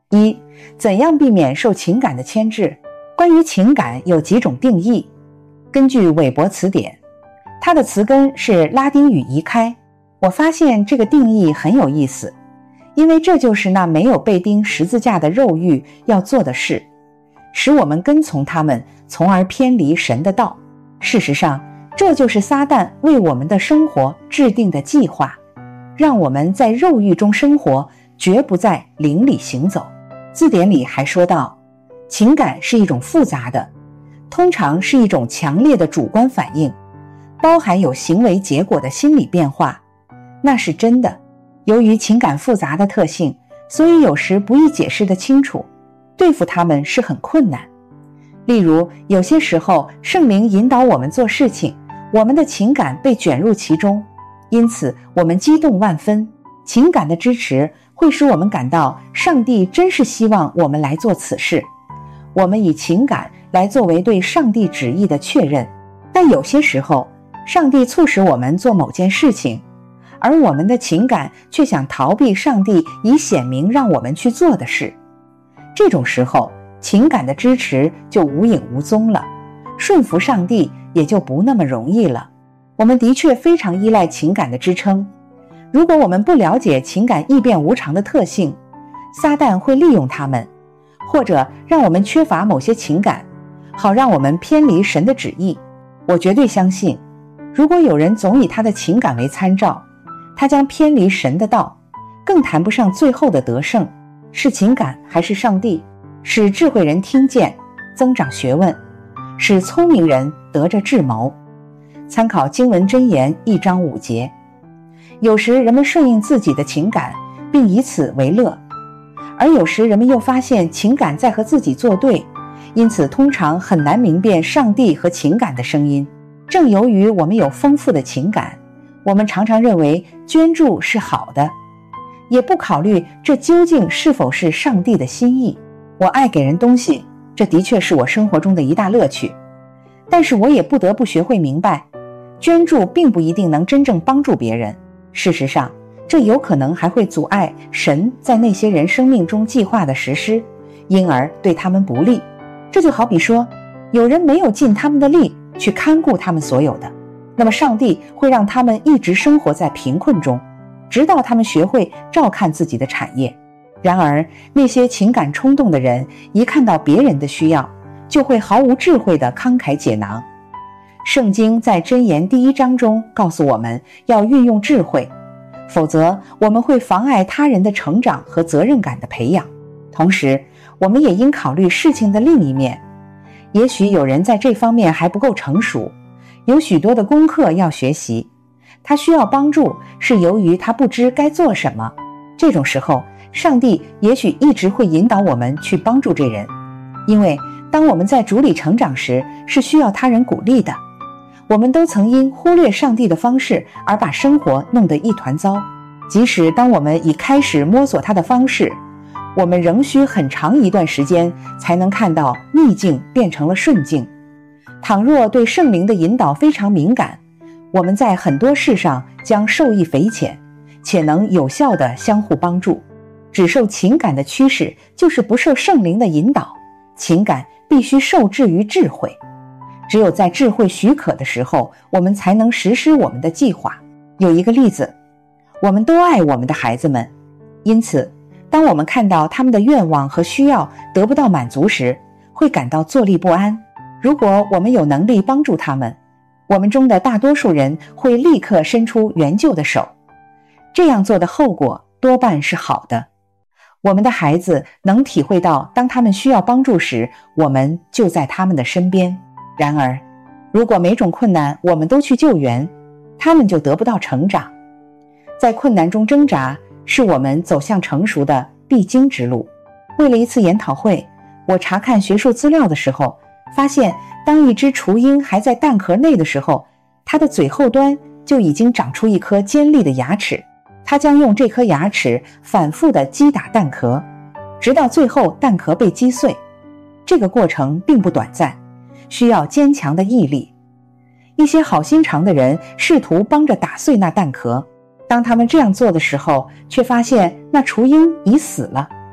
一、怎样避免受情感的牵制？关于情感有几种定义。根据韦伯词典，它的词根是拉丁语移开。我发现这个定义很有意思，因为这就是那没有被钉十字架的肉欲要做的事，使我们跟从他们，从而偏离神的道。事实上，这就是撒旦为我们的生活制定的计划，让我们在肉欲中生活，绝不在灵里行走。字典里还说到，情感是一种复杂的，通常是一种强烈的主观反应，包含有行为结果的心理变化。那是真的，由于情感复杂的特性，所以有时不易解释得清楚，对付它们是很困难。例如，有些时候圣灵引导我们做事情，我们的情感被卷入其中，因此我们激动万分。情感的支持会使我们感到上帝真是希望我们来做此事，我们以情感来作为对上帝旨意的确认。但有些时候，上帝促使我们做某件事情，而我们的情感却想逃避上帝以显明让我们去做的事。这种时候，情感的支持就无影无踪了，顺服上帝也就不那么容易了。我们的确非常依赖情感的支撑。如果我们不了解情感易变无常的特性，撒旦会利用它们，或者让我们缺乏某些情感，好让我们偏离神的旨意。我绝对相信，如果有人总以他的情感为参照，他将偏离神的道，更谈不上最后的得胜。是情感还是上帝，使智慧人听见，增长学问，使聪明人得着智谋。参考经文箴言1章5节。有时人们顺应自己的情感，并以此为乐，而有时人们又发现情感在和自己作对，因此通常很难明辨上帝和情感的声音。正由于我们有丰富的情感，我们常常认为捐助是好的，也不考虑这究竟是否是上帝的心意。我爱给人东西，这的确是我生活中的一大乐趣，但是我也不得不学会明白，捐助并不一定能真正帮助别人。事实上，这有可能还会阻碍神在那些人生命中计划的实施，因而对他们不利。这就好比说，有人没有尽他们的力去看顾他们所有的，那么上帝会让他们一直生活在贫困中，直到他们学会照看自己的产业。然而，那些情感冲动的人，一看到别人的需要，就会毫无智慧地慷慨解囊。圣经在箴言1章中告诉我们要运用智慧，否则我们会妨碍他人的成长和责任感的培养。同时，我们也应考虑事情的另一面，也许有人在这方面还不够成熟，有许多的功课要学习，他需要帮助，是由于他不知该做什么。这种时候，上帝也许一直会引导我们去帮助这人，因为当我们在主里成长时，是需要他人鼓励的。我们都曾因忽略上帝的方式而把生活弄得一团糟，即使当我们已开始摸索他的方式，我们仍需很长一段时间才能看到逆境变成了顺境。倘若对圣灵的引导非常敏感，我们在很多事上将受益匪浅，且能有效地相互帮助。只受情感的驱使，就是不受圣灵的引导。情感必须受制于智慧，只有在智慧许可的时候，我们才能实施我们的计划。有一个例子，我们都爱我们的孩子们，因此当我们看到他们的愿望和需要得不到满足时，会感到坐立不安。如果我们有能力帮助他们，我们中的大多数人会立刻伸出援救的手，这样做的后果多半是好的。我们的孩子能体会到，当他们需要帮助时，我们就在他们的身边。然而，如果每种困难我们都去救援，他们就得不到成长。在困难中挣扎，是我们走向成熟的必经之路。为了一次研讨会，我查看学术资料的时候，发现当一只雏鹰还在蛋壳内的时候，它的嘴后端就已经长出一颗尖利的牙齿。它将用这颗牙齿反复地击打蛋壳，直到最后蛋壳被击碎。这个过程并不短暂，需要坚强的毅力。一些好心肠的人试图帮着打碎那蛋壳，当他们这样做的时候，却发现那雏鹰已死了。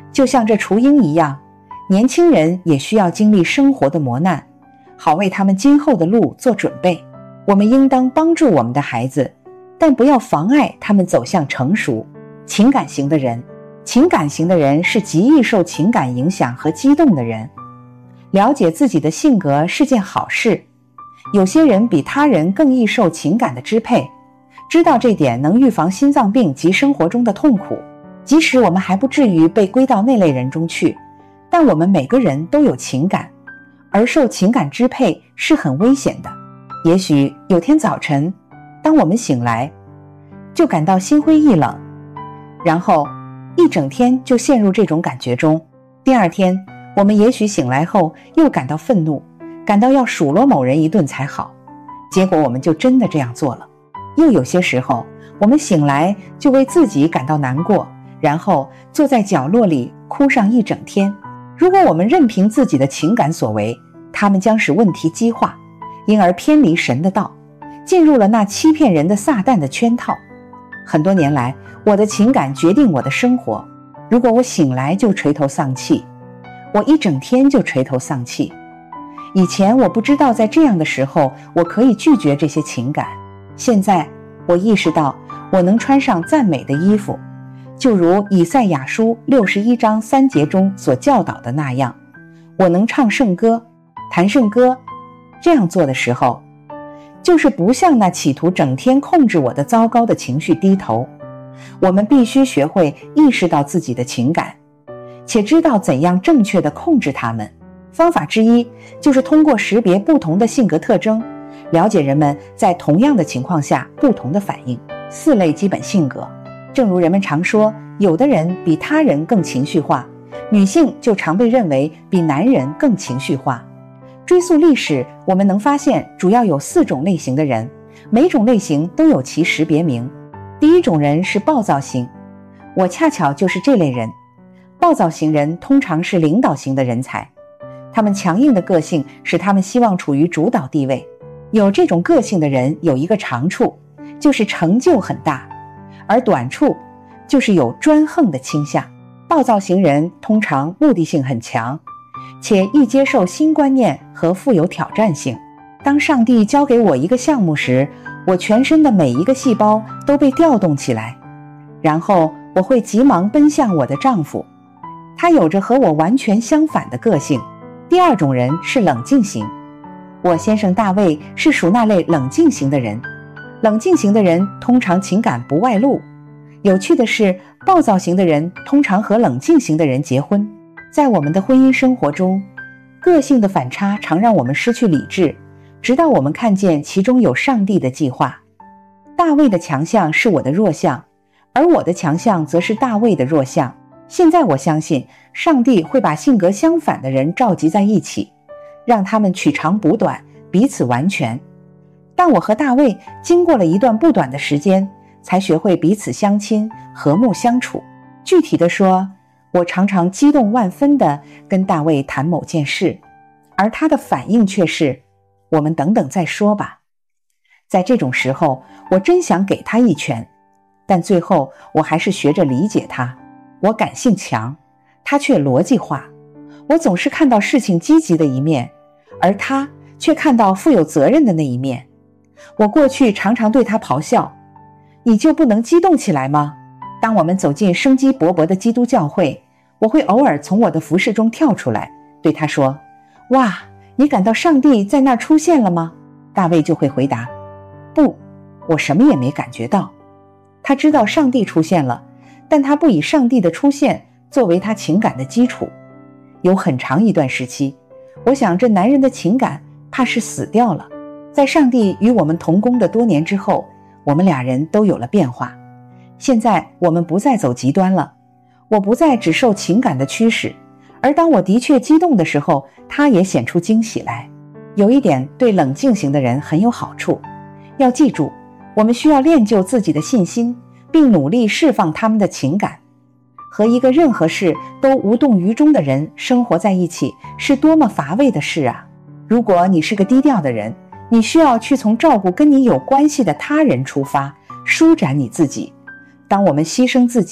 就像这雏鹰一样，年轻人也需要经历生活的磨难，好为他们今后的路做准备。我们应当帮助我们的孩子，但不要妨碍他们走向成熟。情感型的人是极易受情感影响和激动的人。了解自己的性格是件好事。有些人比他人更易受情感的支配，知道这点能预防心脏病及生活中的痛苦。即使我们还不至于被归到那类人中去，但我们每个人都有情感，而受情感支配是很危险的。也许有天早晨，当我们醒来，就感到心灰意冷，然后一整天就陷入这种感觉中。第二天，我们也许醒来后又感到愤怒，感到要数落某人一顿才好，结果我们就真的这样做了。又有些时候，我们醒来就为自己感到难过，然后坐在角落里哭上一整天。如果我们任凭自己的情感所为，他们将使问题激化，因而偏离神的道，进入了那欺骗人的撒旦的圈套。很多年来，我的情感决定我的生活。如果我醒来就垂头丧气，我一整天就垂头丧气。以前我不知道在这样的时候我可以拒绝这些情感，现在我意识到我能穿上赞美的衣服，就如以赛亚书61章3节中所教导的那样，我能唱圣歌，弹圣歌。这样做的时候，就是不向那企图整天控制我的糟糕的情绪低头。我们必须学会意识到自己的情感，且知道怎样正确地控制它们。方法之一就是通过识别不同的性格特征，了解人们在同样的情况下不同的反应。4类基本性格，正如人们常说，有的人比他人更情绪化，女性就常被认为比男人更情绪化。追溯历史，我们能发现主要有4种类型的人，每种类型都有其识别名。第一种人是暴躁型，我恰巧就是这类人。暴躁型人通常是领导型的人才，他们强硬的个性使他们希望处于主导地位。有这种个性的人有一个长处，就是成就很大，而短处就是有专横的倾向。暴躁型人通常目的性很强，且易接受新观念和富有挑战性。当上帝交给我一个项目时，我全身的每一个细胞都被调动起来，然后我会急忙奔向我的丈夫，他有着和我完全相反的个性。第二种人是冷静型，我先生大卫是属那类冷静型的人。冷静型的人通常情感不外露。有趣的是，暴躁型的人通常和冷静型的人结婚。在我们的婚姻生活中，个性的反差常让我们失去理智，直到我们看见其中有上帝的计划。大卫的强项是我的弱项，而我的强项则是大卫的弱项。现在我相信上帝会把性格相反的人召集在一起，让他们取长补短，彼此完全。但我和大卫经过了一段不短的时间，才学会彼此相亲，和睦相处。具体的说，我常常激动万分地跟大卫谈某件事，而他的反应却是，我们等等再说吧。在这种时候，我真想给他一拳，但最后我还是学着理解他。我感性强，他却逻辑化。我总是看到事情积极的一面，而他却看到负有责任的那一面。我过去常常对他咆哮，你就不能激动起来吗？当我们走进生机勃勃的基督教会，我会偶尔从我的服事中跳出来，对他说，哇，你感到上帝在那儿出现了吗？大卫就会回答，不，我什么也没感觉到。他知道上帝出现了，但他不以上帝的出现作为他情感的基础。有很长一段时期，我想这男人的情感怕是死掉了。在上帝与我们同工的多年之后，我们俩人都有了变化。现在我们不再走极端了，我不再只受情感的驱使，而当我的确激动的时候，他也显出惊喜来。有一点对冷静型的人很有好处，要记住，我们需要练就自己的信心，并努力释放他们的情感。和一个任何事都无动于衷的人生活在一起，是多么乏味的事啊！如果你是个低调的人，你需要去从照顾跟你有关系的他人出发，舒展你自己。当我们牺牲自己，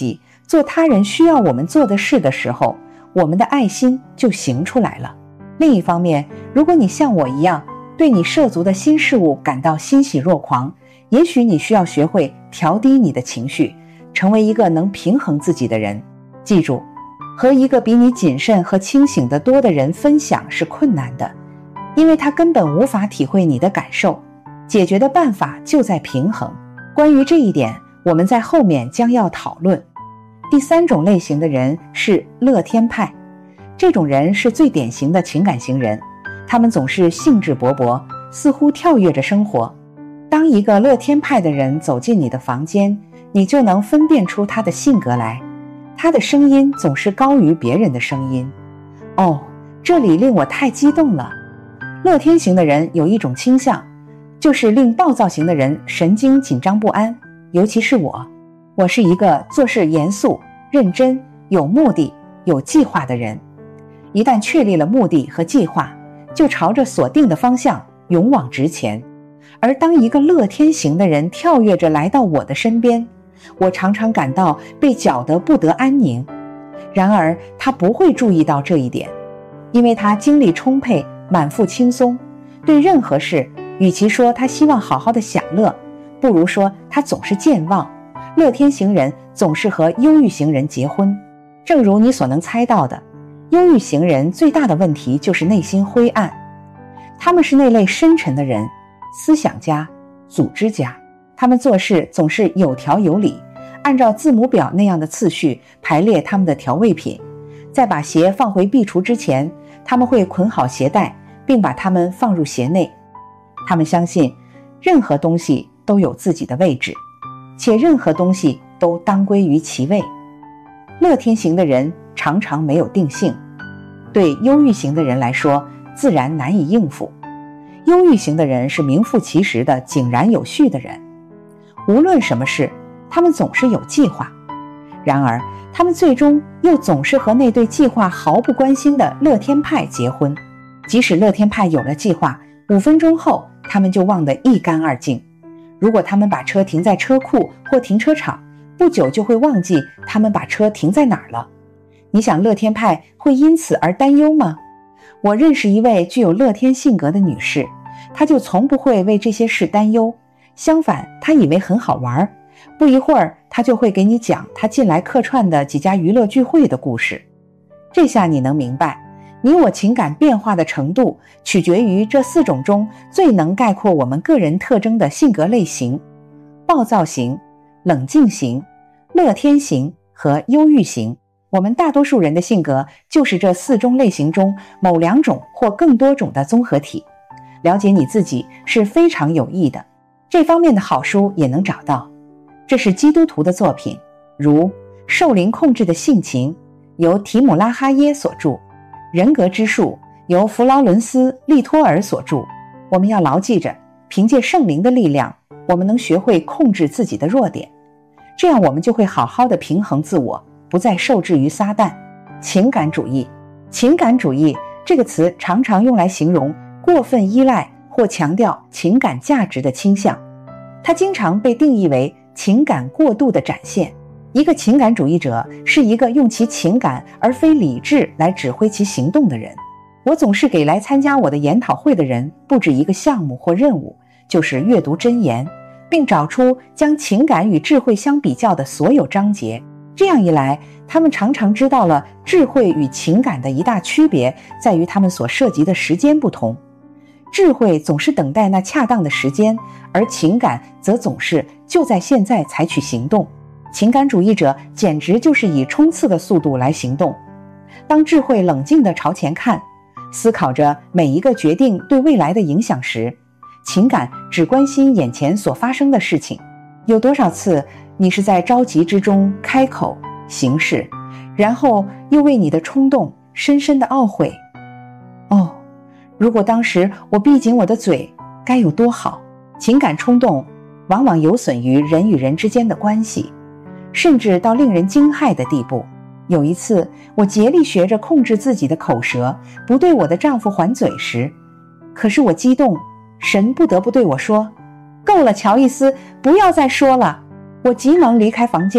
做他人需要我们做的事的时候，我们的爱心就行出来了。另一方面，如果你像我一样对你涉足的新事物感到欣喜若狂，也许你需要学会调低你的情绪，成为一个能平衡自己的人。记住，和一个比你谨慎和清醒得多的人分享是困难的，因为他根本无法体会你的感受。解决的办法就在平衡。关于这一点，我们在后面将要讨论。第三种类型的人是乐天派，这种人是最典型的情感型人，他们总是兴致勃勃，似乎跳跃着生活。当一个乐天派的人走进你的房间，你就能分辨出他的性格来。他的声音总是高于别人的声音。哦，这里令我太激动了。乐天型的人有一种倾向，就是令暴躁型的人神经紧张不安，尤其是我。我是一个做事严肃、认真、有目的、有计划的人。一旦确立了目的和计划，就朝着所定的方向勇往直前。而当一个乐天型的人跳跃着来到我的身边，我常常感到被搅得不得安宁。然而他不会注意到这一点，因为他精力充沛，满腹轻松，对任何事与其说他希望好好的享乐，不如说他总是健忘。乐天型人总是和忧郁型人结婚。正如你所能猜到的，忧郁型人最大的问题就是内心灰暗。他们是那类深沉的人，思想家、组织家，他们做事总是有条有理，按照字母表那样的次序排列他们的调味品。在把鞋放回壁橱之前，他们会捆好鞋带，并把它们放入鞋内。他们相信任何东西都有自己的位置，且任何东西都当归于其位。乐天型的人常常没有定性，对忧郁型的人来说自然难以应付。忧郁型的人是名副其实的井然有序的人，无论什么事，他们总是有计划。然而，他们最终又总是和那对计划毫不关心的乐天派结婚。即使乐天派有了计划，5分钟后他们就忘得一干二净。如果他们把车停在车库或停车场，不久就会忘记他们把车停在哪儿了。你想乐天派会因此而担忧吗？我认识一位具有乐天性格的女士，她就从不会为这些事担忧，相反，她以为很好玩。不一会儿，她就会给你讲她近来客串的几家娱乐聚会的故事。这下你能明白，你我情感变化的程度取决于这4种中最能概括我们个人特征的性格类型：暴躁型、冷静型、乐天型和忧郁型。我们大多数人的性格就是这4种类型中某2种或更多种的综合体。了解你自己是非常有益的，这方面的好书也能找到。这是基督徒的作品，如《受灵控制的性情》由提姆拉哈耶所著，《人格之术》由弗劳伦斯利托尔所著。我们要牢记着，凭借圣灵的力量，我们能学会控制自己的弱点，这样我们就会好好的平衡自我，不再受制于撒旦。情感主义，情感主义这个词常常用来形容过分依赖或强调情感价值的倾向，它经常被定义为情感过度的展现。一个情感主义者是一个用其情感而非理智来指挥其行动的人。我总是给来参加我的研讨会的人布置一个项目或任务，就是阅读箴言，并找出将情感与智慧相比较的所有章节。这样一来，他们常常知道了智慧与情感的一大区别在于他们所涉及的时间不同。智慧总是等待那恰当的时间，而情感则总是就在现在采取行动。情感主义者简直就是以冲刺的速度来行动。当智慧冷静地朝前看，思考着每一个决定对未来的影响时，情感只关心眼前所发生的事情。有多少次你是在着急之中开口行事，然后又为你的冲动深深的懊悔？哦，如果当时我闭紧我的嘴，该有多好。情感冲动往往有损于人与人之间的关系，甚至到令人惊骇的地步。有一次，我竭力学着控制自己的口舌，不对我的丈夫还嘴时，可是我激动，神不得不对我说：够了，乔伊斯，不要再说了。我急忙离开房间，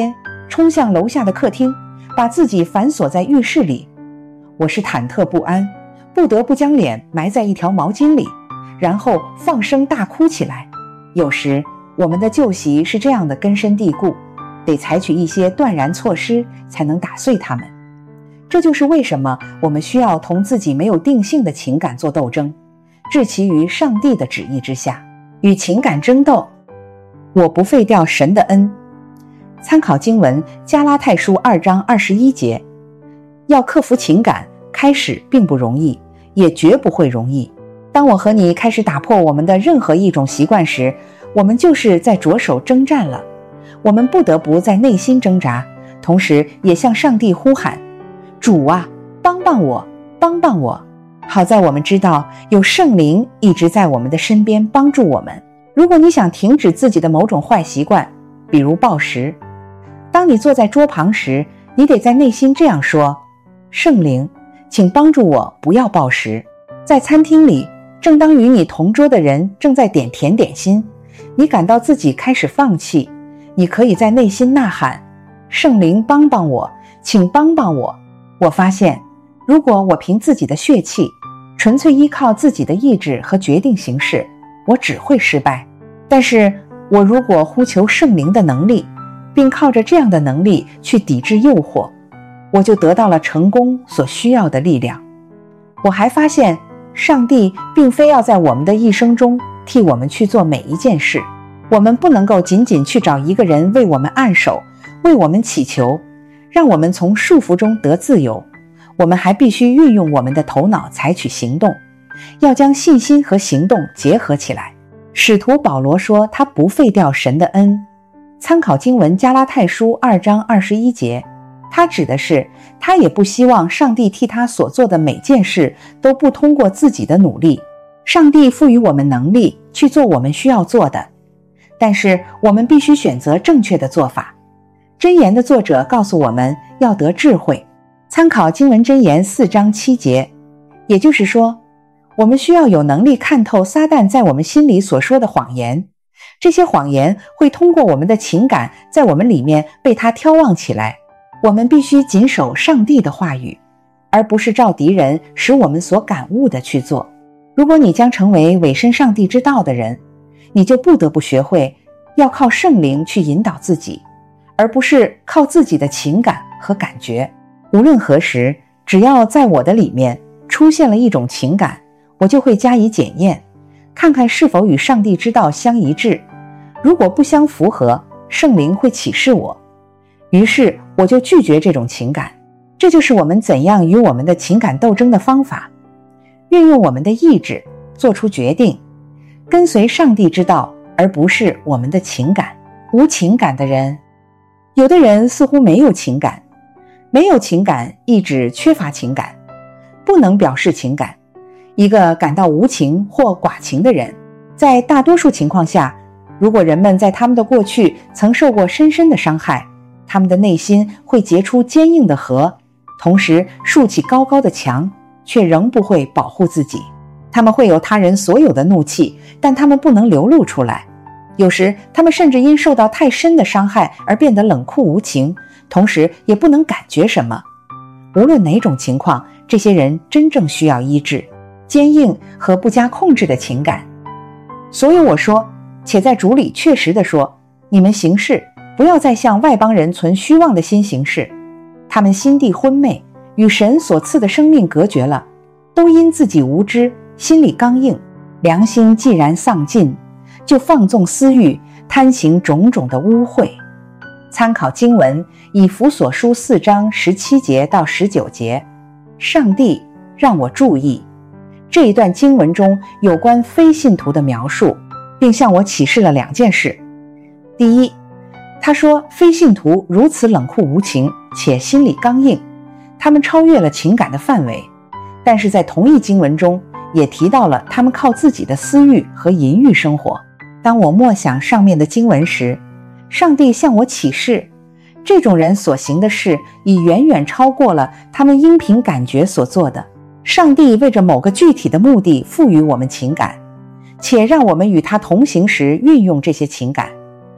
冲向楼下的客厅，把自己反锁在浴室里。我是忐忑不安，不得不将脸埋在一条毛巾里，然后放声大哭起来。有时我们的旧习是这样的根深蒂固，得采取一些断然措施才能打碎它们。这就是为什么我们需要同自己没有定性的情感做斗争，置其于上帝的旨意之下，与情感争斗。我不废掉神的恩。参考经文加拉太书2章21节。要克服情感，开始并不容易，也绝不会容易。当我和你开始打破我们的任何一种习惯时，我们就是在着手征战了。我们不得不在内心挣扎，同时也向上帝呼喊，主啊，帮帮我，帮帮我。好在我们知道有圣灵一直在我们的身边帮助我们。如果你想停止自己的某种坏习惯，比如暴食，当你坐在桌旁时，你得在内心这样说，圣灵，请帮助我不要暴食。在餐厅里，正当与你同桌的人正在点甜点心，你感到自己开始放弃，你可以在内心呐喊，圣灵帮帮我，请帮帮我。我发现，如果我凭自己的血气，纯粹依靠自己的意志和决定行事，我只会失败。但是我如果呼求圣灵的能力，并靠着这样的能力去抵制诱惑，我就得到了成功所需要的力量。我还发现，上帝并非要在我们的一生中替我们去做每一件事，我们不能够仅仅去找一个人为我们按手，为我们祈求，让我们从束缚中得自由。我们还必须运用我们的头脑采取行动，要将信心和行动结合起来。使徒保罗说他不废掉神的恩，参考经文加拉太书2章21节，他指的是他也不希望上帝替他所做的每件事都不通过自己的努力。上帝赋予我们能力去做我们需要做的，但是我们必须选择正确的做法。箴言的作者告诉我们要得智慧，参考经文箴言4章7节，也就是说，我们需要有能力看透撒旦在我们心里所说的谎言，这些谎言会通过我们的情感在我们里面被他挑旺起来。我们必须谨守上帝的话语，而不是照敌人使我们所感悟的去做。如果你将成为委身上帝之道的人，你就不得不学会要靠圣灵去引导自己，而不是靠自己的情感和感觉。无论何时，只要在我的里面出现了一种情感，我就会加以检验，看看是否与上帝之道相一致。如果不相符合，圣灵会启示我，于是我就拒绝这种情感。这就是我们怎样与我们的情感斗争的方法。运用我们的意志做出决定，跟随上帝之道，而不是我们的情感。无情感的人，有的人似乎没有情感，没有情感意指缺乏情感，不能表示情感。一个感到无情或寡情的人，在大多数情况下，如果人们在他们的过去曾受过深深的伤害，他们的内心会结出坚硬的核，同时竖起高高的墙，却仍不会保护自己。他们会有他人所有的怒气，但他们不能流露出来。有时他们甚至因受到太深的伤害而变得冷酷无情，同时也不能感觉什么。无论哪种情况，这些人真正需要医治。坚硬和不加控制的情感。所以我说，且在主里确实地说，你们行事不要再向外邦人存虚妄的心行事，他们心地昏昧，与神所赐的生命隔绝了，都因自己无知，心里刚硬，良心既然丧尽，就放纵私欲，贪行种种的污秽。参考经文以弗所书4章17节到19节。上帝让我注意这一段经文中有关非信徒的描述，并向我启示了2件事。第一，他说非信徒如此冷酷无情，且心里刚硬，他们超越了情感的范围。但是在同一经文中也提到了他们靠自己的私欲和淫欲生活。当我默想上面的经文时，上帝向我启示，这种人所行的事已远远超过了他们应凭感觉所做的。上帝为着某个具体的目的赋予我们情感，且让我们与他同行时运用这些情感。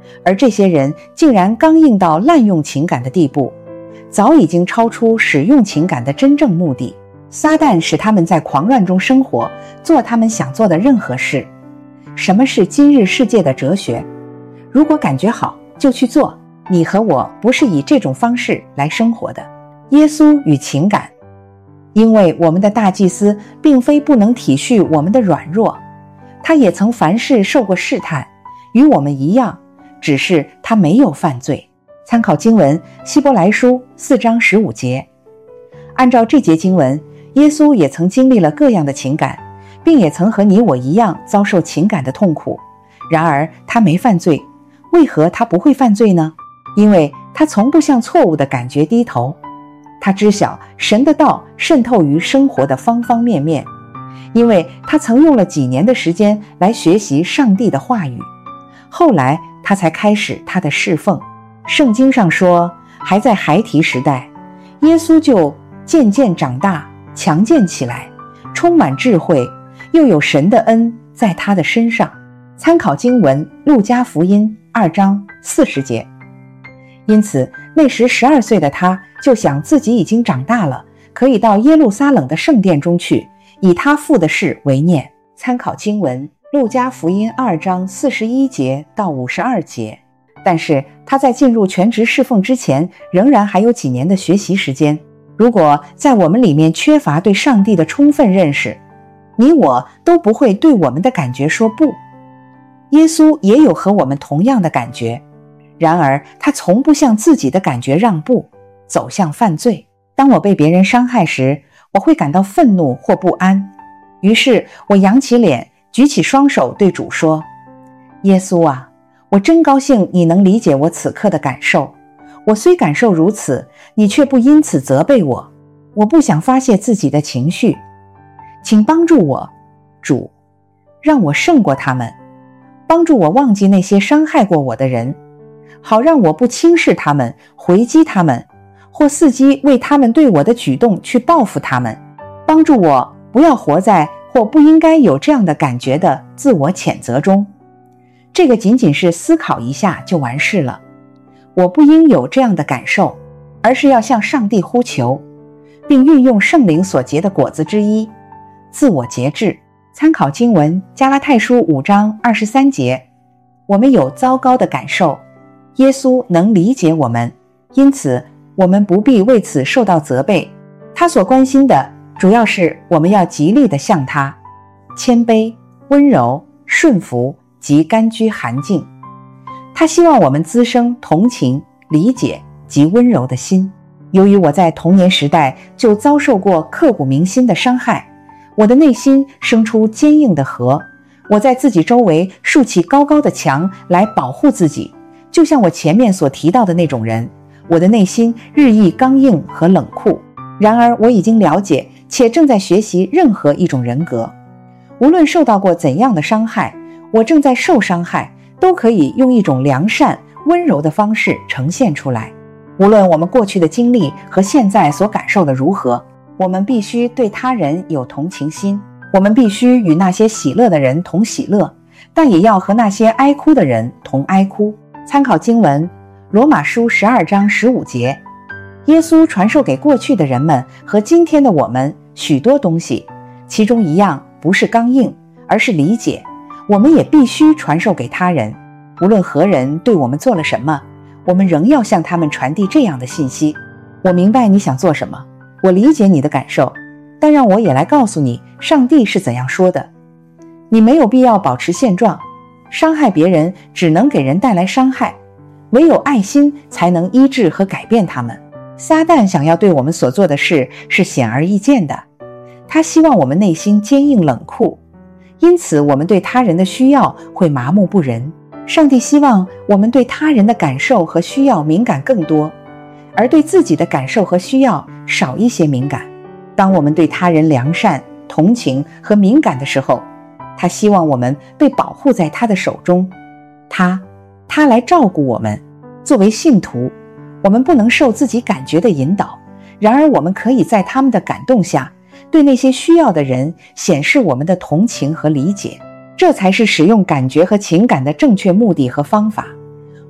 而这些人竟然刚硬到滥用情感的地步，早已经超出使用情感的真正目的。撒旦使他们在狂乱中生活，做他们想做的任何事。什么是今日世界的哲学？如果感觉好就去做，你和我不是以这种方式来生活的。耶稣与情感，因为我们的大祭司并非不能体恤我们的软弱，他也曾凡事受过试探，与我们一样，只是他没有犯罪。参考经文希伯来书4章15节。按照这节经文，耶稣也曾经历了各样的情感，并也曾和你我一样遭受情感的痛苦。然而他没犯罪，为何他不会犯罪呢？因为他从不向错误的感觉低头。他知晓神的道渗透于生活的方方面面，因为他曾用了几年的时间来学习上帝的话语，后来他才开始他的侍奉。圣经上说，还在孩提时代，耶稣就渐渐长大，强健起来，充满智慧，又有神的恩在他的身上。参考经文路加福音2章40节。因此那时12岁的他就想自己已经长大了，可以到耶路撒冷的圣殿中去，以他父的事为念。参考经文路加福音2章41节到52节。但是他在进入全职侍奉之前，仍然还有几年的学习时间。如果在我们里面缺乏对上帝的充分认识，你我都不会对我们的感觉说不。耶稣也有和我们同样的感觉，然而他从不向自己的感觉让步，走向犯罪。当我被别人伤害时，我会感到愤怒或不安，于是我扬起脸，举起双手对主说，耶稣啊，我真高兴你能理解我此刻的感受，我虽感受如此，你却不因此责备我。我不想发泄自己的情绪，请帮助我，主，让我胜过他们，帮助我忘记那些伤害过我的人，好让我不轻视他们，回击他们，或伺机为他们对我的举动去报复他们。帮助我不要活在或不应该有这样的感觉的自我谴责中。这个仅仅是思考一下就完事了。我不应有这样的感受，而是要向上帝呼求，并运用圣灵所结的果子之一，自我节制。参考经文加拉太书5章23节。我们有糟糕的感受，耶稣能理解我们，因此我们不必为此受到责备。他所关心的主要是我们要极力地向他谦卑、温柔、顺服及甘居寒静。他希望我们滋生同情、理解及温柔的心。由于我在童年时代就遭受过刻骨铭心的伤害，我的内心生出坚硬的核，我在自己周围竖起高高的墙来保护自己，就像我前面所提到的那种人，我的内心日益刚硬和冷酷。然而我已经了解且正在学习任何一种人格，无论受到过怎样的伤害，我正在受伤害，都可以用一种良善、温柔的方式呈现出来。无论我们过去的经历和现在所感受的如何，我们必须对他人有同情心，我们必须与那些喜乐的人同喜乐，但也要和那些哀哭的人同哀哭。参考经文罗马书12章15节。耶稣传授给过去的人们和今天的我们许多东西，其中一样不是刚硬，而是理解。我们也必须传授给他人，无论何人对我们做了什么，我们仍要向他们传递这样的信息：我明白你想做什么，我理解你的感受，但让我也来告诉你上帝是怎样说的。你没有必要保持现状，伤害别人只能给人带来伤害，唯有爱心才能医治和改变他们。撒旦想要对我们所做的事是显而易见的，他希望我们内心坚硬冷酷，因此我们对他人的需要会麻木不仁。上帝希望我们对他人的感受和需要敏感更多，而对自己的感受和需要少一些敏感。当我们对他人良善、同情和敏感的时候，他希望我们被保护在他的手中，他来照顾我们。作为信徒，我们不能受自己感觉的引导，然而我们可以在他们的感动下，对那些需要的人显示我们的同情和理解。这才是使用感觉和情感的正确目的和方法。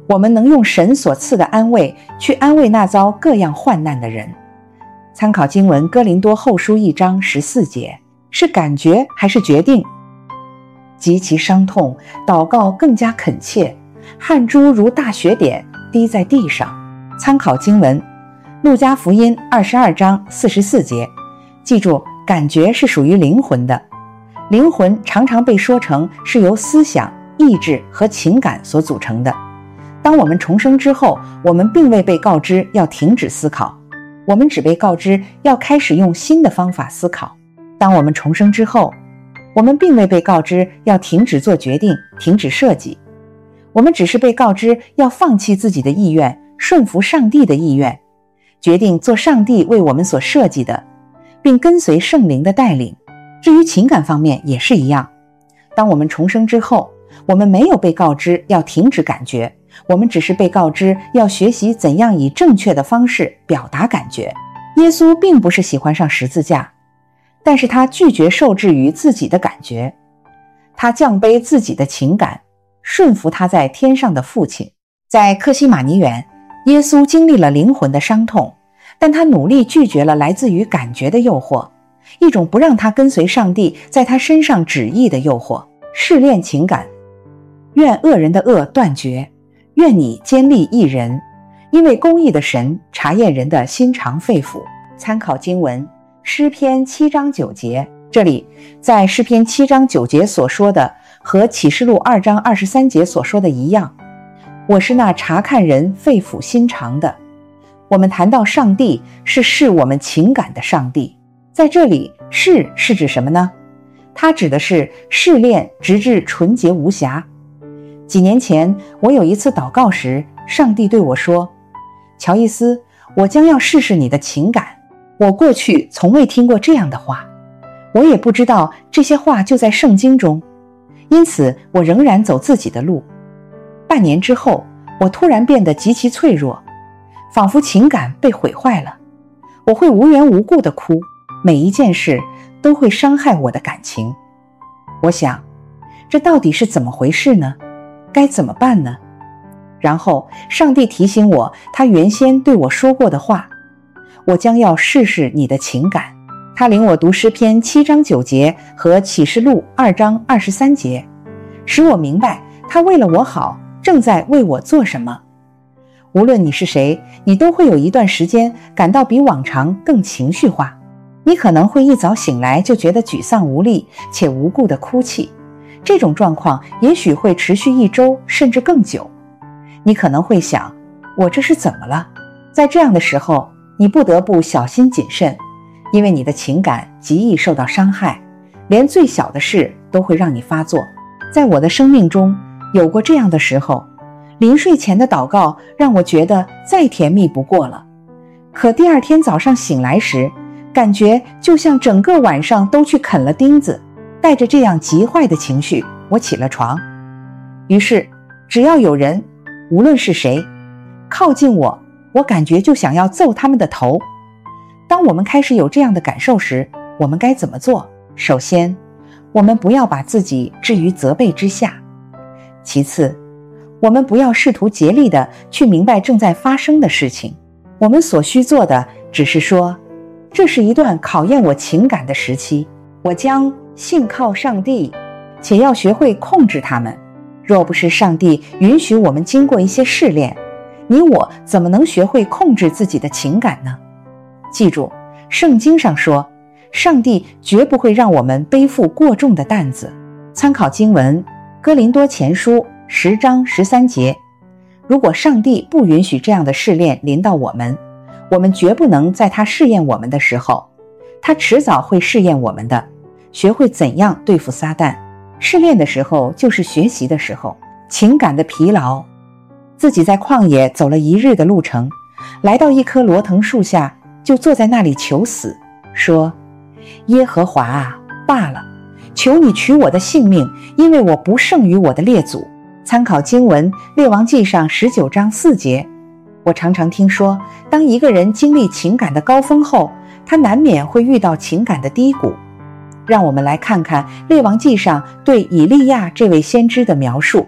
我们能用神所赐的安慰去安慰那遭各样患难的人。参考经文哥林多后书1章14节，是感觉还是决定？极其伤痛，祷告更加恳切，汗珠如大雪点滴在地上。参考经文路加福音22章44节，记住，感觉是属于灵魂的。灵魂常常被说成是由思想、意志和情感所组成的。当我们重生之后，我们并未被告知要停止思考，我们只被告知要开始用新的方法思考。当我们重生之后，我们并未被告知要停止做决定，停止设计，我们只是被告知要放弃自己的意愿，顺服上帝的意愿，决定做上帝为我们所设计的，并跟随圣灵的带领。至于情感方面也是一样，当我们重生之后，我们没有被告知要停止感觉，我们只是被告知要学习怎样以正确的方式表达感觉。耶稣并不是喜欢上十字架，但是他拒绝受制于自己的感觉，他降卑自己的情感，顺服他在天上的父亲。在客西马尼园，耶稣经历了灵魂的伤痛，但他努力拒绝了来自于感觉的诱惑，一种不让他跟随上帝在他身上旨意的诱惑。试炼情感，愿恶人的恶断绝，愿你坚立义人，因为公义的神查验人的心肠肺腑。参考经文诗篇7章9节，这里在诗篇7章9节所说的和启示录2章23节所说的一样，我是那查看人肺腑心肠的。我们谈到上帝是视我们情感的上帝，在这里是指什么呢？它指的是试炼直至纯洁无瑕。几年前我有一次祷告时，上帝对我说，乔伊斯，我将要试试你的情感。我过去从未听过这样的话，我也不知道这些话就在圣经中，因此我仍然走自己的路。半年之后，我突然变得极其脆弱，仿佛情感被毁坏了。我会无缘无故地哭，每一件事都会伤害我的感情。我想，这到底是怎么回事呢？该怎么办呢？然后上帝提醒我他原先对我说过的话，我将要试试你的情感。他领我读诗篇7章9节和启示录2章23节，使我明白他为了我好，正在为我做什么。无论你是谁，你都会有一段时间感到比往常更情绪化。你可能会一早醒来就觉得沮丧无力，且无故的哭泣。这种状况也许会持续1周甚至更久。你可能会想，我这是怎么了？在这样的时候，你不得不小心谨慎，因为你的情感极易受到伤害，连最小的事都会让你发作。在我的生命中有过这样的时候，临睡前的祷告让我觉得再甜蜜不过了，可第二天早上醒来时，感觉就像整个晚上都去啃了钉子。带着这样极坏的情绪，我起了床。于是只要有人，无论是谁，靠近我，我感觉就想要揍他们的头。当我们开始有这样的感受时，我们该怎么做？首先，我们不要把自己置于责备之下。其次，我们不要试图竭力地去明白正在发生的事情。我们所需做的只是说，这是一段考验我情感的时期，我将信靠上帝，且要学会控制它们。若不是上帝允许我们经过一些试炼，你我怎么能学会控制自己的情感呢？记住，圣经上说，上帝绝不会让我们背负过重的担子。参考经文哥林多前书10章13节，如果上帝不允许这样的试炼临到我们，我们绝不能在他试验我们的时候，他迟早会试验我们的，学会怎样对付撒旦。试炼的时候就是学习的时候。情感的疲劳，自己在旷野走了1日的路程，来到一棵罗藤树下，就坐在那里求死，说，耶和华啊，罢了，求你取我的性命，因为我不胜于我的列祖。参考经文列王纪上19章4节。我常常听说，当一个人经历情感的高峰后，他难免会遇到情感的低谷。让我们来看看列王纪上对以利亚这位先知的描述。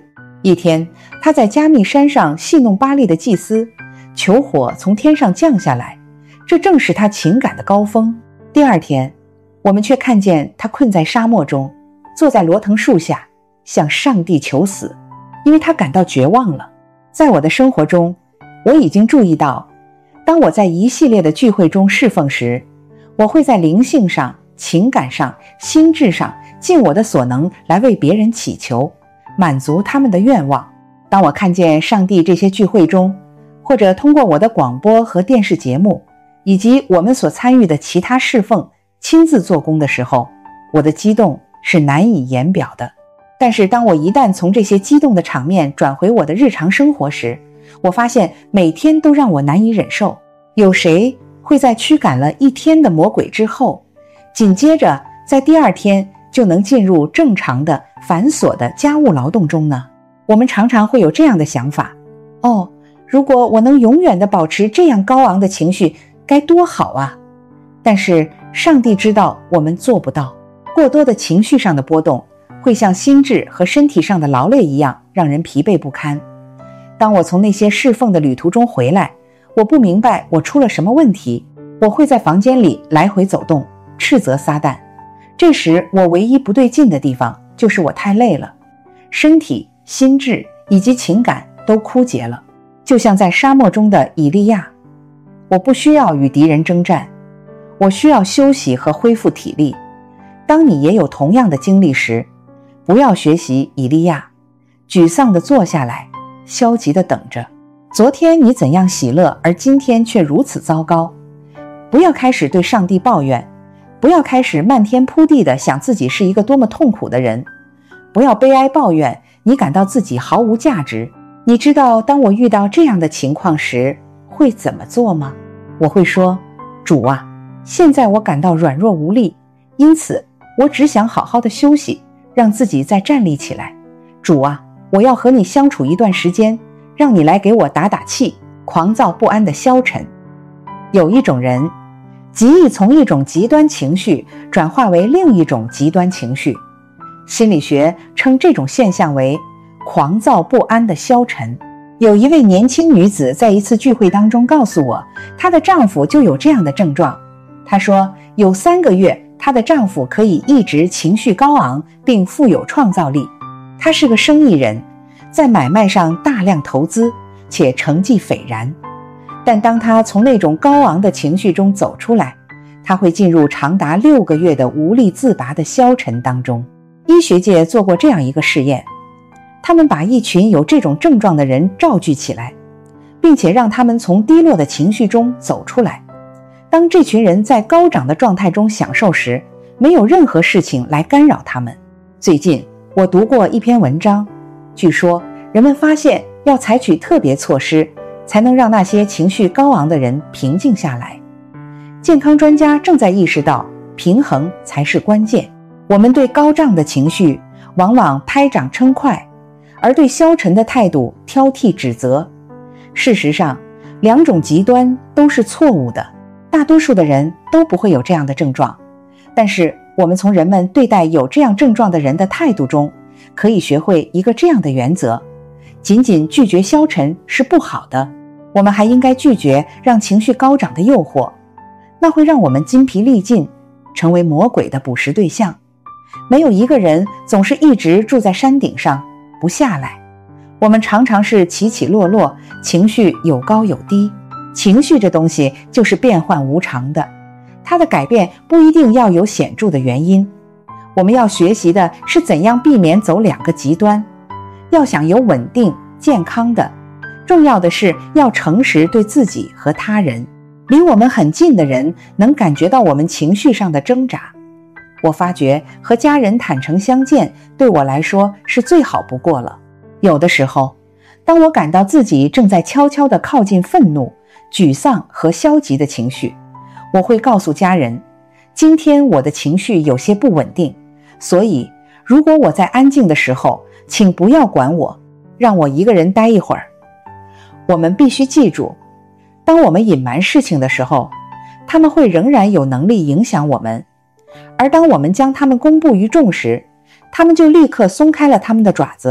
一天，他在加密山上戏弄巴力的祭司，求火从天上降下来，这正是他情感的高峰。第二天，我们却看见他困在沙漠中，坐在罗藤树下，向上帝求死，因为他感到绝望了。在我的生活中，我已经注意到，当我在一系列的聚会中侍奉时，我会在灵性上、情感上、心智上尽我的所能来为别人祈求，满足他们的愿望。当我看见上帝这些聚会中，或者通过我的广播和电视节目，以及我们所参与的其他侍奉亲自做工的时候，我的激动是难以言表的。但是当我一旦从这些激动的场面转回我的日常生活时，我发现每天都让我难以忍受。有谁会在驱赶了一天的魔鬼之后，紧接着在第二天就能进入正常的繁琐的家务劳动中呢？我们常常会有这样的想法，如果我能永远地保持这样高昂的情绪，该多好啊！但是上帝知道我们做不到。过多的情绪上的波动会像心智和身体上的劳累一样，让人疲惫不堪。当我从那些侍奉的旅途中回来，我不明白我出了什么问题，我会在房间里来回走动，斥责撒旦。这时我唯一不对劲的地方就是我太累了，身体、心智以及情感都枯竭了，就像在沙漠中的以利亚。我不需要与敌人征战，我需要休息和恢复体力。当你也有同样的经历时，不要学习以利亚，沮丧地坐下来，消极地等着。昨天你怎样喜乐，而今天却如此糟糕。不要开始对上帝抱怨，不要开始漫天铺地地想自己是一个多么痛苦的人，不要悲哀抱怨你感到自己毫无价值。你知道当我遇到这样的情况时会怎么做吗？我会说，主啊，现在我感到软弱无力，因此我只想好好的休息，让自己再站立起来。主啊，我要和你相处一段时间，让你来给我打打气，狂躁不安的消沉。有一种人极易从一种极端情绪转化为另一种极端情绪，心理学称这种现象为狂躁不安的消沉。有一位年轻女子在一次聚会当中告诉我，她的丈夫就有这样的症状。她说有3个月她的丈夫可以一直情绪高昂并富有创造力。他是个生意人，在买卖上大量投资，且成绩斐然。但当他从那种高昂的情绪中走出来，他会进入长达6个月的无力自拔的消沉当中。医学界做过这样一个试验，他们把一群有这种症状的人召集起来，并且让他们从低落的情绪中走出来。当这群人在高涨的状态中享受时，没有任何事情来干扰他们。最近我读过一篇文章，据说人们发现要采取特别措施，才能让那些情绪高昂的人平静下来。健康专家正在意识到，平衡才是关键。我们对高涨的情绪往往拍掌称快，而对消沉的态度挑剔指责。事实上，2种极端都是错误的，大多数的人都不会有这样的症状。但是我们从人们对待有这样症状的人的态度中，可以学会一个这样的原则：仅仅拒绝消沉是不好的，我们还应该拒绝让情绪高涨的诱惑，那会让我们筋疲力尽，成为魔鬼的捕食对象。没有一个人总是一直住在山顶上不下来，我们常常是起起落落，情绪有高有低。情绪这东西就是变幻无常的，它的改变不一定要有显著的原因。我们要学习的是怎样避免走2个极端。要想有稳定健康的，重要的是要诚实对自己和他人。离我们很近的人能感觉到我们情绪上的挣扎。我发觉和家人坦诚相见对我来说是最好不过了。有的时候，当我感到自己正在悄悄地靠近愤怒、沮丧和消极的情绪，我会告诉家人，今天我的情绪有些不稳定，所以如果我在安静的时候，请不要管我，让我一个人待一会儿。我们必须记住，当我们隐瞒事情的时候，他们会仍然有能力影响我们，而当我们将他们公布于众时，他们就立刻松开了他们的爪子。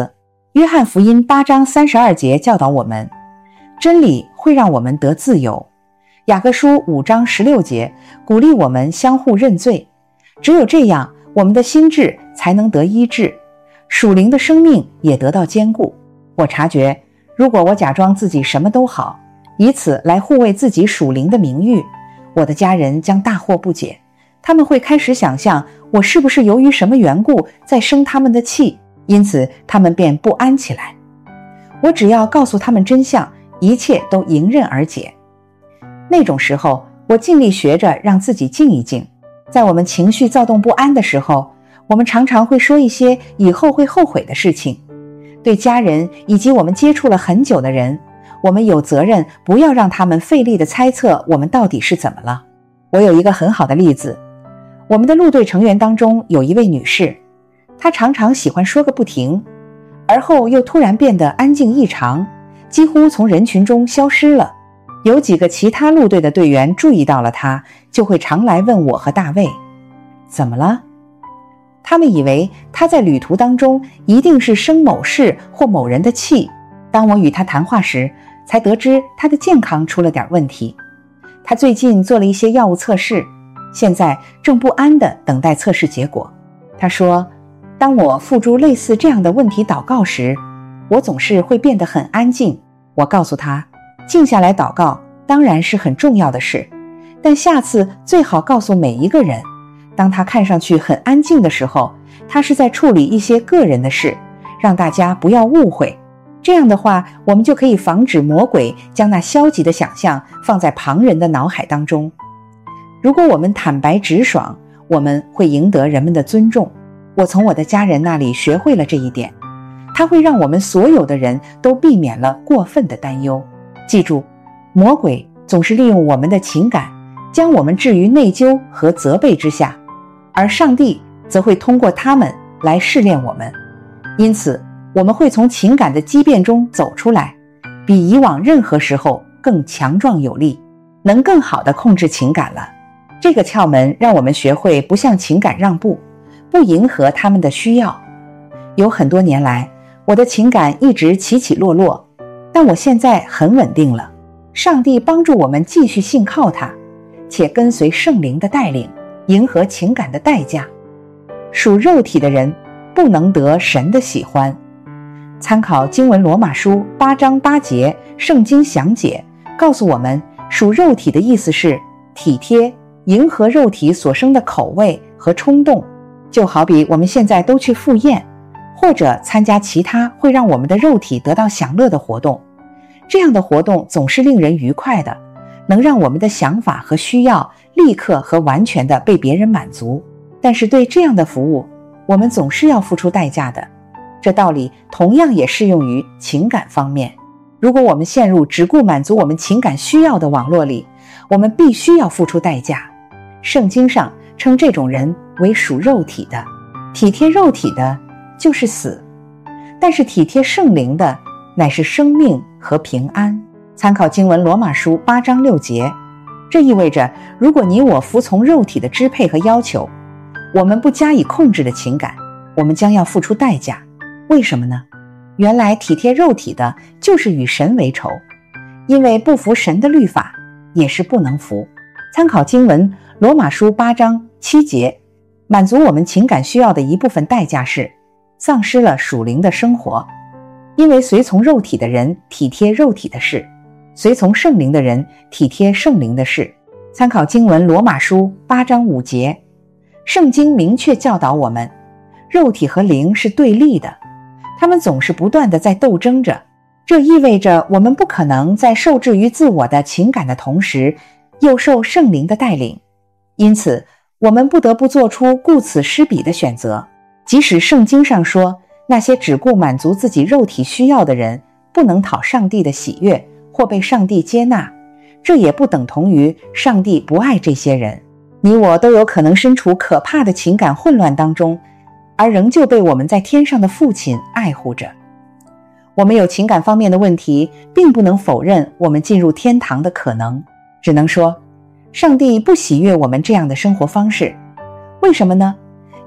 约翰福音8章32节教导我们，真理会让我们得自由。雅各书5章16节鼓励我们相互认罪，只有这样，我们的心智才能得医治，属灵的生命也得到坚固。我察觉，如果我假装自己什么都好，以此来护卫自己属灵的名誉，我的家人将大惑不解。他们会开始想象我是不是由于什么缘故在生他们的气，因此他们便不安起来。我只要告诉他们真相，一切都迎刃而解。那种时候，我尽力学着让自己静一静。在我们情绪躁动不安的时候，我们常常会说一些以后会后悔的事情。对家人以及我们接触了很久的人，我们有责任不要让他们费力地猜测我们到底是怎么了。我有一个很好的例子，我们的陆队成员当中有一位女士，她常常喜欢说个不停，而后又突然变得安静异常，几乎从人群中消失了。有几个其他陆队的队员注意到了她，就会常来问我和大卫，怎么了？他们以为她在旅途当中一定是生某事或某人的气。当我与她谈话时，才得知她的健康出了点问题。她最近做了一些药物测试，现在正不安地等待测试结果。她说，当我付诸类似这样的问题祷告时，我总是会变得很安静。我告诉她，静下来祷告当然是很重要的事，但下次最好告诉每一个人，当他看上去很安静的时候，他是在处理一些个人的事，让大家不要误会。这样的话，我们就可以防止魔鬼将那消极的想象放在旁人的脑海当中。如果我们坦白直爽，我们会赢得人们的尊重。我从我的家人那里学会了这一点，它会让我们所有的人都避免了过分的担忧。记住，魔鬼总是利用我们的情感，将我们置于内疚和责备之下，而上帝则会通过他们来试炼我们。因此，我们会从情感的激变中走出来，比以往任何时候更强壮有力，能更好地控制情感了。这个窍门让我们学会不向情感让步，不迎合他们的需要。有很多年来，我的情感一直起起落落，但我现在很稳定了。上帝帮助我们继续信靠他，且跟随圣灵的带领，迎合情感的代价。属肉体的人不能得神的喜欢。参考经文罗马书8章8节圣经详解告诉我们，属肉体的意思是体贴，迎合肉体所生的口味和冲动，就好比我们现在都去赴宴，或者参加其他会让我们的肉体得到享乐的活动。这样的活动总是令人愉快的，能让我们的想法和需要立刻和完全的被别人满足。但是对这样的服务，我们总是要付出代价的。这道理同样也适用于情感方面。如果我们陷入只顾满足我们情感需要的网络里，我们必须要付出代价。圣经上称这种人为属肉体的，体贴肉体的就是死，但是体贴圣灵的乃是生命和平安。参考经文罗马书8章6节，这意味着如果你我服从肉体的支配和要求，我们不加以控制的情感，我们将要付出代价。为什么呢？原来体贴肉体的就是与神为仇，因为不服神的律法也是不能服。参考经文罗马书8章7节，满足我们情感需要的一部分代价是丧失了属灵的生活。因为随从肉体的人体贴肉体的事，随从圣灵的人体贴圣灵的事。参考经文罗马书8章5节，圣经明确教导我们，肉体和灵是对立的，他们总是不断地在斗争着。这意味着我们不可能在受制于自我的情感的同时，又受圣灵的带领。因此，我们不得不做出顾此失彼的选择。即使圣经上说，那些只顾满足自己肉体需要的人，不能讨上帝的喜悦或被上帝接纳，这也不等同于上帝不爱这些人。你我都有可能身处可怕的情感混乱当中，而仍旧被我们在天上的父亲爱护着。我们有情感方面的问题，并不能否认我们进入天堂的可能，只能说上帝不喜悦我们这样的生活方式。为什么呢？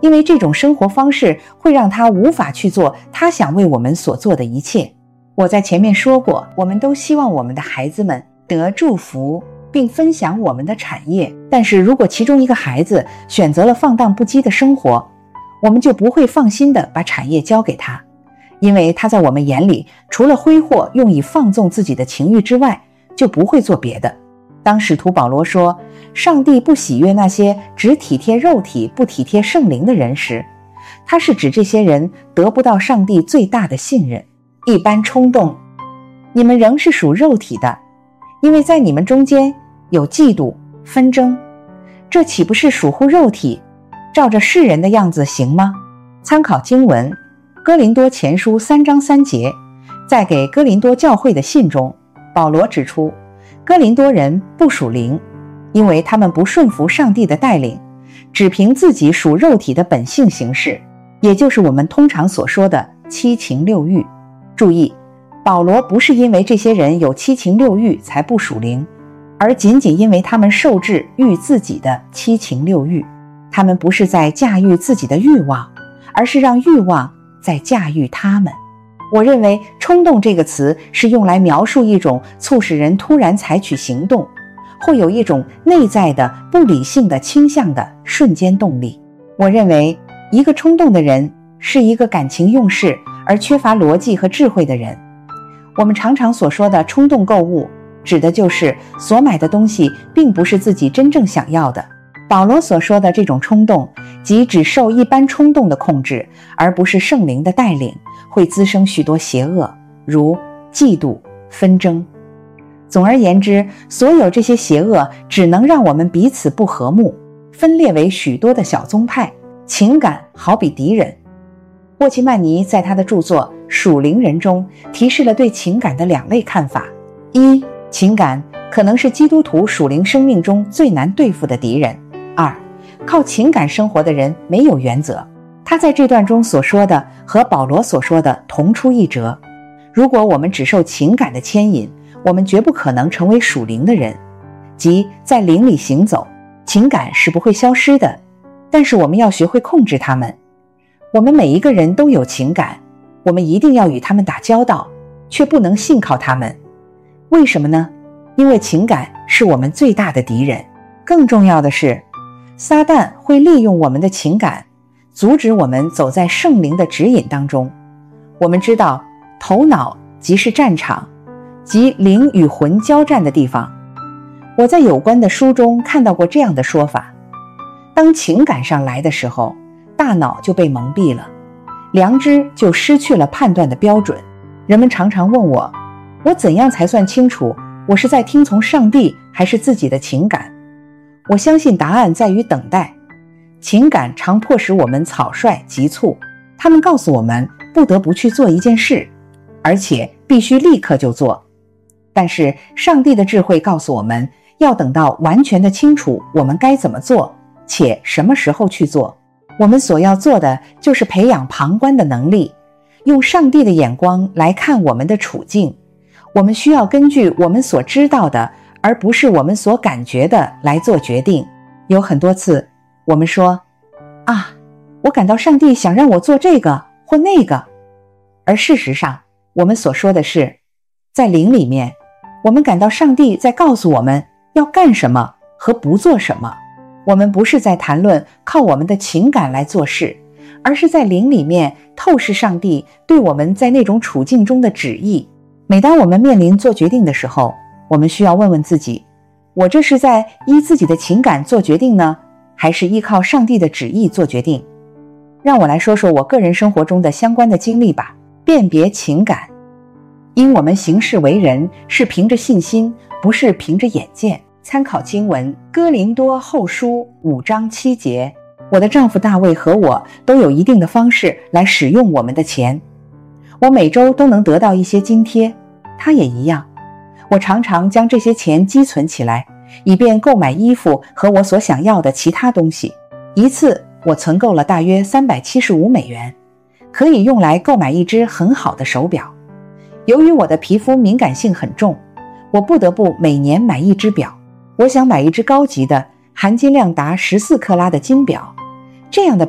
因为这种生活方式会让他无法去做他想为我们所做的一切。我在前面说过，我们都希望我们的孩子们得祝福并分享我们的产业，但是如果其中一个孩子选择了放荡不羁的生活，我们就不会放心地把产业交给他，因为他在我们眼里除了挥霍用以放纵自己的情欲之外，就不会做别的。当使徒保罗说上帝不喜悦那些只体贴肉体不体贴圣灵的人时，他是指这些人得不到上帝最大的信任。一般冲动，你们仍是属肉体的，因为在你们中间有嫉妒纷争，这岂不是属乎肉体，照着世人的样子行吗？参考经文哥林多前书3章3节。在给哥林多教会的信中，保罗指出哥林多人不属灵，因为他们不顺服上帝的带领，只凭自己属肉体的本性行事，也就是我们通常所说的七情六欲。注意，保罗不是因为这些人有七情六欲才不属灵，而仅仅因为他们受制于自己的七情六欲。他们不是在驾驭自己的欲望，而是让欲望在驾驭他们。我认为冲动这个词是用来描述一种促使人突然采取行动，会有一种内在的不理性的倾向的瞬间动力。我认为一个冲动的人是一个感情用事而缺乏逻辑和智慧的人。我们常常所说的冲动购物，指的就是所买的东西并不是自己真正想要的。保罗所说的这种冲动，即只受一般冲动的控制，而不是圣灵的带领，会滋生许多邪恶，如嫉妒、纷争。总而言之，所有这些邪恶只能让我们彼此不和睦，分裂为许多的小宗派，情感好比敌人。沃奇曼尼在他的著作《属灵人》中提示了对情感的2类看法：一，情感可能是基督徒属灵生命中最难对付的敌人；二，靠情感生活的人没有原则。他在这段中所说的和保罗所说的同出一辙。如果我们只受情感的牵引，我们绝不可能成为属灵的人，即在灵里行走。情感是不会消失的，但是我们要学会控制它们。我们每一个人都有情感，我们一定要与他们打交道，却不能信靠他们。为什么呢？因为情感是我们最大的敌人。更重要的是，撒旦会利用我们的情感，阻止我们走在圣灵的指引当中。我们知道，头脑即是战场，即灵与魂交战的地方。我在有关的书中看到过这样的说法：当情感上来的时候，大脑就被蒙蔽了，良知就失去了判断的标准。人们常常问我怎样才算清楚我是在听从上帝还是自己的情感？我相信答案在于等待。情感常迫使我们草率急促，他们告诉我们不得不去做一件事，而且必须立刻就做。但是上帝的智慧告诉我们，要等到完全的清楚我们该怎么做，且什么时候去做。我们所要做的就是培养旁观的能力，用上帝的眼光来看我们的处境。我们需要根据我们所知道的，而不是我们所感觉的来做决定。有很多次我们说我感到上帝想让我做这个或那个，而事实上我们所说的是，在灵里面，我们感到上帝在告诉我们要干什么和不做什么。我们不是在谈论靠我们的情感来做事，而是在灵里面透视上帝对我们在那种处境中的旨意。每当我们面临做决定的时候，我们需要问问自己，我这是在依自己的情感做决定呢，还是依靠上帝的旨意做决定？让我来说说我个人生活中的相关的经历吧。辨别情感，因我们行事为人是凭着信心，不是凭着眼见。参考经文哥林多后书5章7节。我的丈夫大卫和我都有一定的方式来使用我们的钱，我每周都能得到一些津贴，他也一样。我常常将这些钱积存起来，以便购买衣服和我所想要的其他东西。一次我存够了大约375美元，可以用来购买一只很好的手表。由于我的皮肤敏感性很重，我不得不每年买一只表。我想买一只高级的含金量达14克拉的金表，这样的表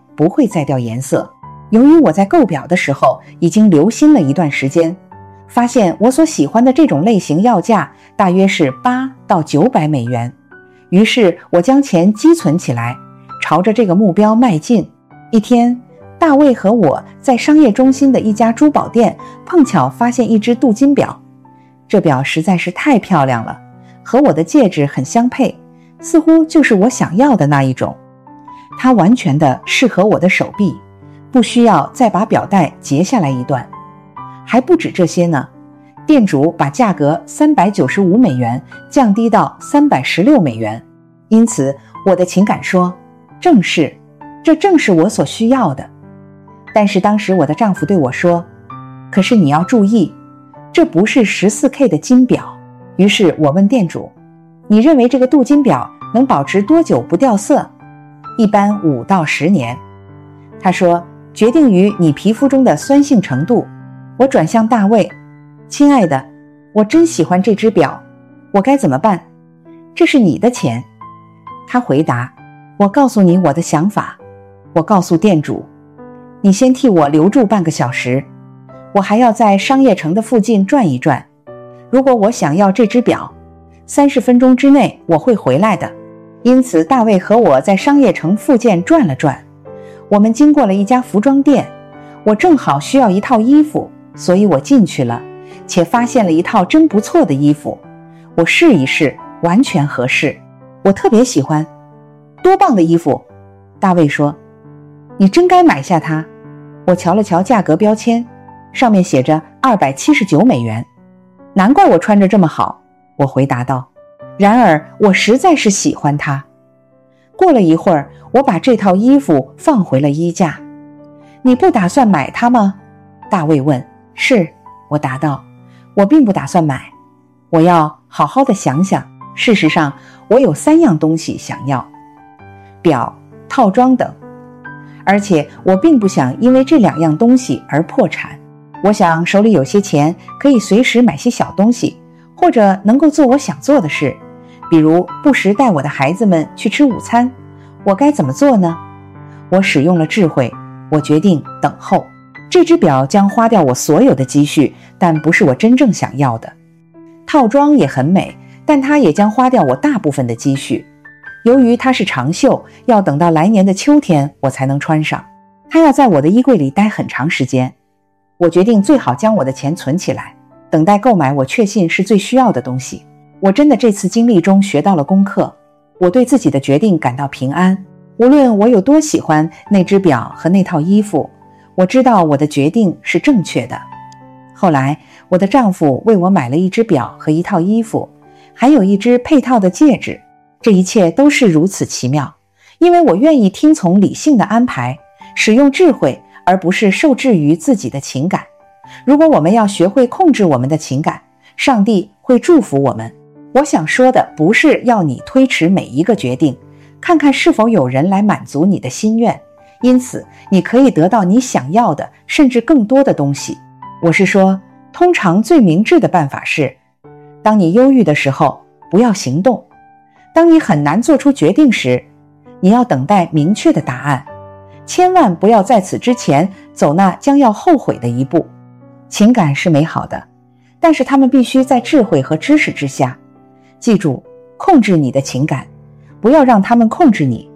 不会再掉颜色。由于我在购表的时候已经留心了一段时间，发现我所喜欢的这种类型要价大约是8到900美元。于是我将钱积存起来，朝着这个目标迈进。一天，大卫和我在商业中心的一家珠宝店碰巧发现一只镀金表。这表实在是太漂亮了，和我的戒指很相配，似乎就是我想要的那一种。它完全的适合我的手臂，不需要再把表带截下来一段。还不止这些呢，店主把价格395美元降低到316美元。因此我的情感说，这正是我所需要的。但是当时我的丈夫对我说，可是你要注意，这不是 14K 的金表。于是我问店主，你认为这个镀金表能保持多久不掉色？一般5到10年。他说，决定于你皮肤中的酸性程度。我转向大卫，亲爱的，我真喜欢这只表，我该怎么办？这是你的钱。他回答，我告诉你我的想法。我告诉店主，你先替我留住半个小时，我还要在商业城的附近转一转。如果我想要这只表，30分钟之内我会回来的。因此大卫和我在商业城附近转了转。我们经过了一家服装店，我正好需要一套衣服，所以我进去了，且发现了一套真不错的衣服。我试一试，完全合适，我特别喜欢。多棒的衣服！大卫说，你真该买下它。我瞧了瞧价格标签，上面写着279美元。难怪我穿着这么好，我回答道。然而我实在是喜欢它。过了一会儿，我把这套衣服放回了衣架。你不打算买它吗？大卫问。是，我答道，我并不打算买，我要好好的想想。事实上，我有3样东西想要，表、套装等，而且我并不想因为这2样东西而破产。我想手里有些钱，可以随时买些小东西，或者能够做我想做的事，比如不时带我的孩子们去吃午餐。我该怎么做呢？我使用了智慧，我决定等候。这只表将花掉我所有的积蓄，但不是我真正想要的。套装也很美，但它也将花掉我大部分的积蓄。由于它是长袖，要等到来年的秋天我才能穿上。它要在我的衣柜里待很长时间。我决定最好将我的钱存起来，等待购买我确信是最需要的东西。我真的这次经历中学到了功课，我对自己的决定感到平安。无论我有多喜欢那只表和那套衣服，我知道我的决定是正确的。后来我的丈夫为我买了一只表和一套衣服，还有一只配套的戒指。这一切都是如此奇妙，因为我愿意听从理性的安排，使用智慧，而不是受制于自己的情感。如果我们要学会控制我们的情感，上帝会祝福我们。我想说的不是要你推迟每一个决定，看看是否有人来满足你的心愿，因此你可以得到你想要的，甚至更多的东西。我是说，通常最明智的办法是，当你忧郁的时候，不要行动。当你很难做出决定时，你要等待明确的答案，千万不要在此之前走那将要后悔的一步。情感是美好的，但是它们必须在智慧和知识之下。记住，控制你的情感，不要让它们控制你。